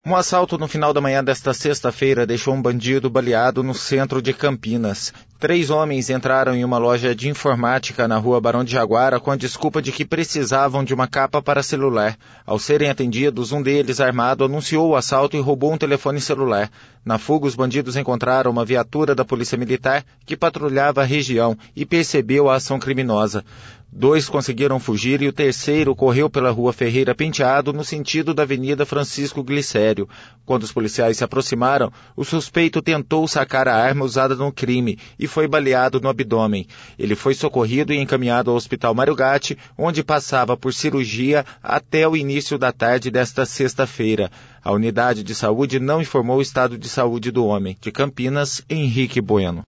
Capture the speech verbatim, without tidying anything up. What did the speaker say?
Um assalto no final da manhã desta sexta-feira deixou um bandido baleado no centro de Campinas. Três homens entraram em uma loja de informática na rua Barão de Jaguara com a desculpa de que precisavam de uma capa para celular. Ao serem atendidos, um deles, armado, anunciou o assalto e roubou um telefone celular. Na fuga, os bandidos encontraram uma viatura da Polícia Militar que patrulhava a região e percebeu a ação criminosa. Dois conseguiram fugir e o terceiro correu pela rua Ferreira Penteado no sentido da Avenida Francisco Glicério. Quando os policiais se aproximaram, o suspeito tentou sacar a arma usada no crime e foi baleado no abdômen. Ele foi socorrido e encaminhado ao Hospital Mário Gatti, onde passava por cirurgia até o início da tarde desta sexta-feira. A unidade de saúde não informou o estado de saúde do homem. De Campinas, Henrique Bueno.